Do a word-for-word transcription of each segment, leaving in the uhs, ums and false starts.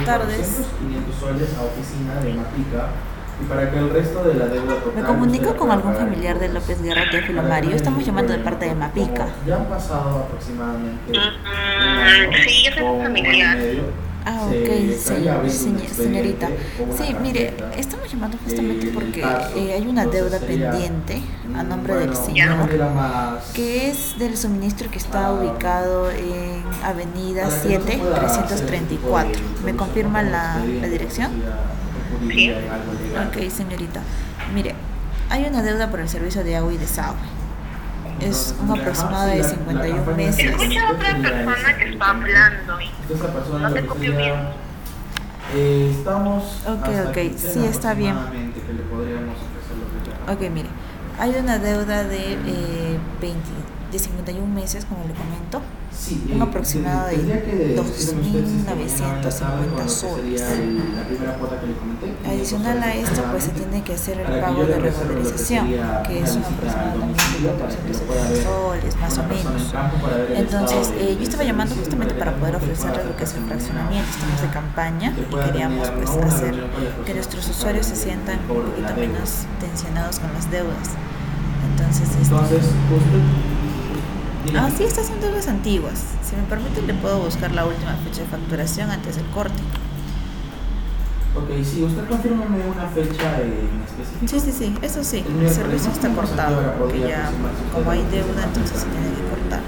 tardes. quinientos soles a oficina de Mapica y para que el resto de la deuda total... Me comunico con algún familiar de López Guerra, Teófilo Mario. Estamos llamando de parte de Mapica. Ya han pasado aproximadamente Mm, un año sí, yo soy o su un año y familiar. medio. Ah, Se ok, sí, estaría abriendo un señ- expediente señorita. o una Sí, mire, carpeta, estamos llamando justamente eh, porque paso. eh, hay una Entonces deuda sería, pendiente a nombre bueno, del una señor, manera más que es del suministro que está ah, ubicado en Avenida para que no se siete, pueda hacer trescientos ese treinta y tipo de cuatro. ¿Me solución confirma con la, expediente, la dirección? sería- recurriría en algo legal. Ok, señorita. Mire, hay una deuda por el servicio de agua y desagüe. Es un aproximado de cincuenta y uno meses. Escucha a otra persona que está hablando. Esta persona No te lo que copio sería, bien. eh, estamos Ok, hasta ok, quincena sí, está bien. aproximadamente que le podríamos ofrecer lo que ya. Ok, mire, hay una deuda de, eh, veinte, de cincuenta y uno meses, como le comento, Sí, un eh, aproximado de tendría que decirme dos usted mil si es que mañana novecientos en la tarde, cincuenta con lo que soles. sería el- la primera cuota que le comenté, Adicional a quinientos esto, soles pues se aproximadamente, tiene que hacer el para que pago yo le de reserve lo que regularización, sería que una es un visita al aproximadamente de domicilio para que lo pueda cuatrocientos ver soles, más o una persona menos. en campo para ver el Entonces, estado eh, del- yo del estaba llamando servicio, justamente para poder que ofrecerle pueda lo que es el acercarse fraccionamiento. Estamos de campaña que y pueda queríamos tener, pues ¿no?, una hacer reunión con las que personas nuestros que usuarios se pagan el sientan un cobro de poquito la deuda. menos tensionados con las deudas. Entonces, este, Entonces, usted... dígame. ah, sí, estas son deudas antiguas. Si me permite, le puedo buscar la última fecha de facturación antes del corte. Ok, sí, usted confírmame una fecha en específico. Sí, sí, sí, eso sí, El el miércoles, servicio ¿no? está No sé a qué cortado, hora porque podría ya, aproximarse usted como a hay la oficina deuda, entonces se temprano. tiene que cortar.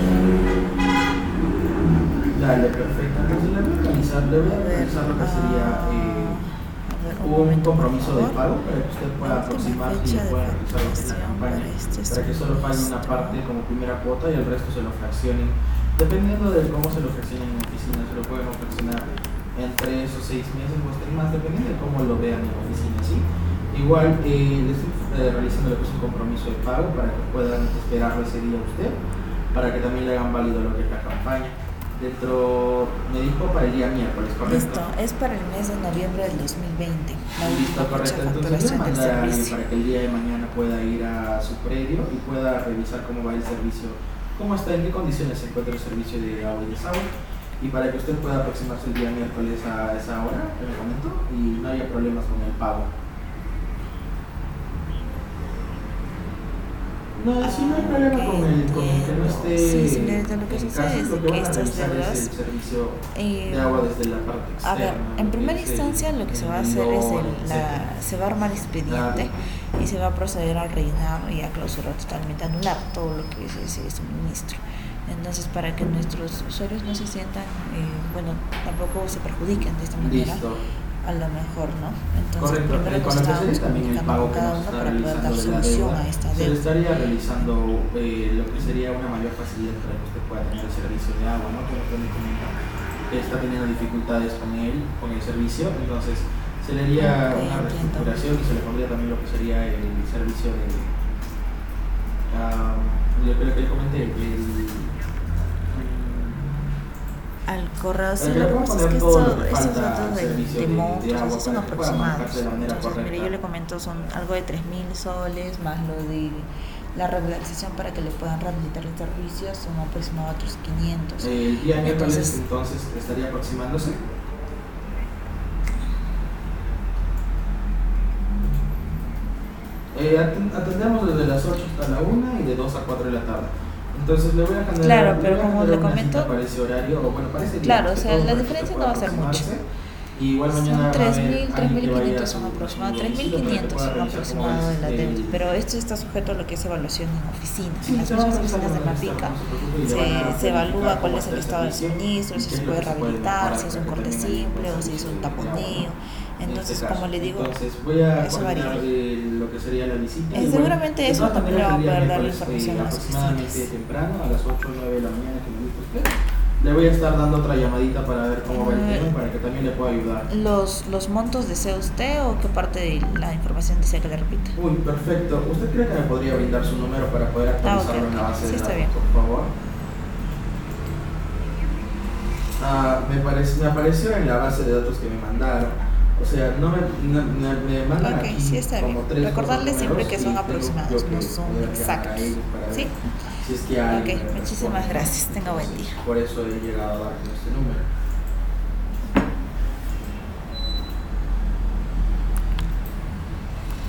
Dale, perfecto. Entonces le voy a realizar, le voy A a ver, realizar lo que sería eh, a ver, un un momento, por compromiso de favor. pago para que usted pueda La última aproximarse y fecha de pueda realizar lo que es la facturación campaña, para este para que solo pague una suministro. parte como primera cuota y el resto se lo fraccionen. Dependiendo de cómo se lo fraccionen en oficina, se lo pueden fraccionar en tres o seis meses o hasta más, dependiendo de cómo lo vean en oficina, ¿sí? Igual eh, le estoy eh, realizando lo que es un compromiso de pago para que puedan esperarlo ese día usted, para que también le hagan válido lo que es la campaña. Dentro, me dijo para el día miércoles, ¿correcto? Listo, es para el mes de noviembre del dos mil veinte. La Listo, última fecha correcto. de Entonces voy a facturación del mandar a alguien servicio. para que el día de mañana pueda ir a su predio y pueda revisar cómo va el servicio, cómo está, en qué condiciones se encuentra el servicio de agua y desagüe, y para que usted pueda aproximarse el día miércoles a esa hora que me comentó y no haya problemas con el pago. No, si no hay problema Ok, con el con que no esté sí, señorita, lo que en sucede casa, es lo de que que van a estas revisar es deudas, el servicio eh, de agua desde la parte externa. a ver, en lo que primera es el- instancia lo que se va a el hacer es inodoro, el- la, etcétera. se va a armar expediente y se va a proceder a rellenar y a clausurar totalmente, anular todo lo que es ese suministro. Entonces, para que nuestros usuarios no se sientan, eh, bueno, tampoco se perjudiquen de esta manera, Listo. a lo mejor, ¿no? Entonces, Correcto, primero eh, nos con lo que estábamos sería también el comunicando pago con que cada nos uno está para poder dar realizando de la solución deuda, a esta se le deuda. estaría realizando eh, lo que sería una mayor facilidad para que usted pueda tener el servicio de agua, ¿no? Como usted me comenta, que está teniendo dificultades con él, con el servicio, entonces se le haría Ok, una entiendo. reestructuración y se le pondría también lo que sería el servicio de, ah, lo que lo que le comenté, el, Al correo, sí, Para que lo le que puedan pasa es poner que todo lo esto- que estos falta datos al de, servicio de de- de montos agua así son para que pueda aproximados. manejarse de la manera Entonces, mire, correcta. yo le comento, son algo de tres mil soles, más lo de la regularización para que le puedan rehabilitar el servicio, son aproximadamente otros quinientos. El día miércoles Entonces, entonces estaría aproximándose. Eh, aten- atendemos desde las ocho hasta la una y de dos a cuatro de la tarde. Entonces le voy a generar, Claro, le pero voy a como generar le una comento- cita para ese horario, o bueno, para ese día, claro, más o que sea, todo, la para que diferencia usted no va a pueda ser mucho. aproximarse. Y igual Son mañana va a tres haber mil, alguien tres mil que vaya quinientos a son su- a su aproximados, tres mil domicilio para que quinientos pueda son revisar cómo aproximados de la es deuda, el- pero esto está sujeto a lo que es evaluación en oficina. Sí, En las se va a mismas revisar oficinas de con el Mapica externo, no se preocupe, y le se, van a se verificar evalúa cuál cómo es el está estado del servicio suministro, y si qué se es lo puede que se puede rehabilitar, mejorar si es para un que corte tenga el simple o si es servicio un de agua, taponeo. en Entonces, este como caso. le digo, Entonces voy a eso coordinar varía. eh, lo que sería la visita. Eh, y bueno, seguramente de eso todas también le maneras, va a el día poder dar la miércoles, información eh, a las aproximadamente oficinas. temprano, a las ocho o nueve de la mañana que me dijo usted. Le voy a estar dando otra llamadita para ver cómo va el Eh, tema y para que también le pueda ayudar. ¿Los, los montos desea usted o qué parte de la información desea que le repita? Uy, perfecto. ¿Usted cree que me podría brindar su número para poder actualizarlo ok, en la ok. base Sí, de está datos, bien. por favor? Ah, me, parece, me apareció en la base de datos que me mandaron. O sea, no me, no- me, me mandan Ok, aquí sí, está bien. como tres Recordarle cuatro siempre números que y son tengo aproximados, yo que no son poder llamar a exactos. ellos para ver ¿Sí? si es que hay Ok, una muchísimas respuesta. gracias. Tenga buen día. Por eso he llegado a dar con este número.